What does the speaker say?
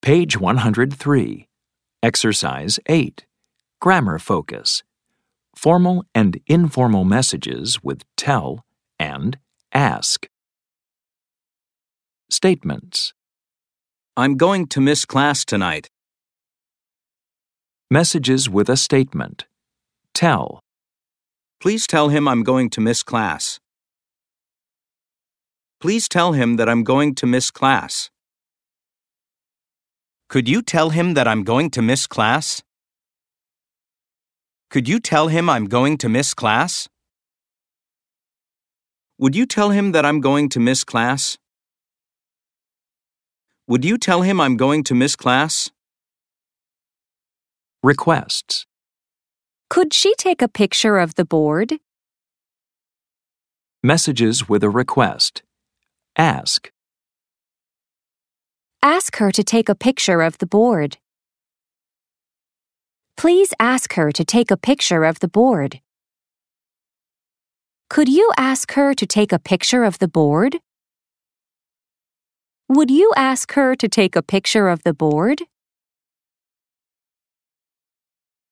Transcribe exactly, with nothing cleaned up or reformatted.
Page one hundred three. Exercise eight. Grammar focus. Formal and informal messages with tell and ask. Statements. I'm going to miss class tonight. Messages with a statement. Tell. Please tell him I'm going to miss class. Please tell him that I'm going to miss class. Could you tell him that I'm going to miss class? Could you tell him I'm going to miss class? Would you tell him that I'm going to miss class? Would you tell him I'm going to miss class? Requests. Could she take a picture of the board? Messages with a request. Ask. Ask her to take a picture of the board. Please ask her to take a picture of the board. Could you ask her to take a picture of the board? Would you ask her to take a picture of the board?